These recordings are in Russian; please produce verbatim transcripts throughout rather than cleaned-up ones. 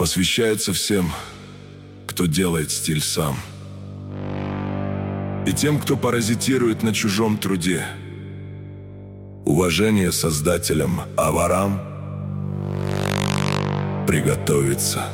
посвящается всем, кто делает стиль сам, и тем, кто паразитирует на чужом труде. Уважение создателям, а ворам приготовиться.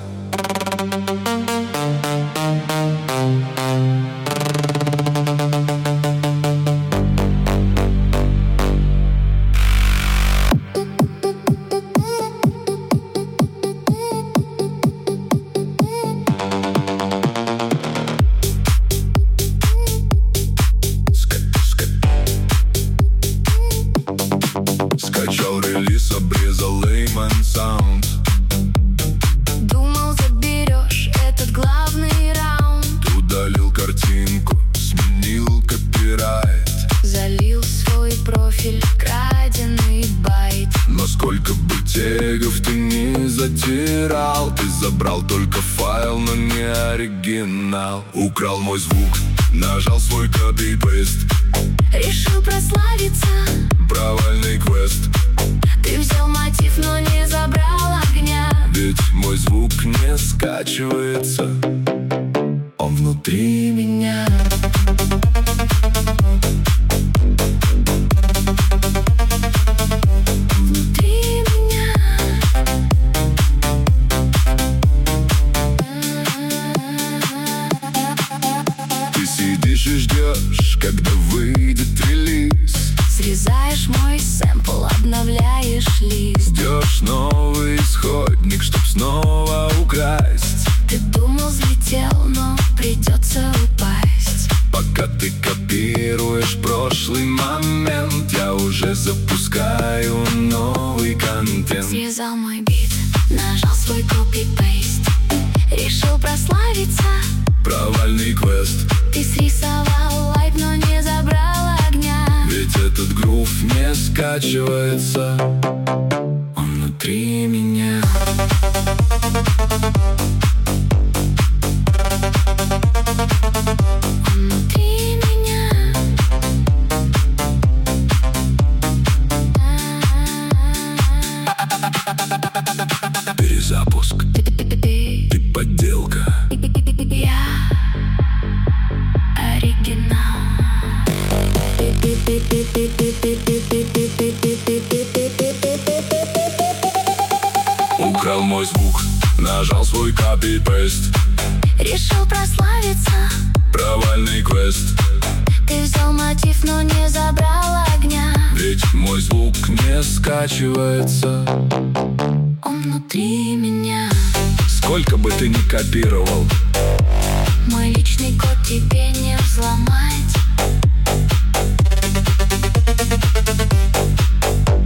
Скачал релиз, обрезал Layman Sound. Думал, заберешь этот главный раунд. Удалил картинку, сменил копирайт, Залил свой профиль, краденый байт. но сколько бы тегов ты не затирал, ты забрал только файл, но не оригинал. Украл мой звук, нажал свой копи-пейст, Решил прославиться, провальный квест. ты взял мотив, но не забрал огня. Ведь мой звук не скачивается, он внутри меня. Внутри меня. Ты сидишь и ждешь, когда выйдет релиз. Срезаешь мой сэмпл, обновляешь лист. Ждешь новый исходник, чтоб снова украсть. Ты думал, взлетел, но придется упасть. Пока ты копируешь прошлый момент, я уже запускаю новый контент. Срезал мой бит, нажал свой копи-пейст. Решил прославиться, Провальный квест, ты срисовал лайк, но не забрал огня. ведь этот грув не скачивается, он внутри меня. Внутри меня. Перезапуск, Ты, ты подделка. я оригинал. Украл мой звук, нажал свой копи-пейст, Решил прославиться, провальный квест. ты взял мотив, но не забрал огня. Ведь мой звук не скачивается, Он внутри меня. сколько бы ты ни копировал, Мой личный код тебе не взломать.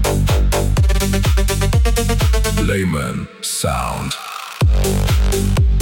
Layman Sound.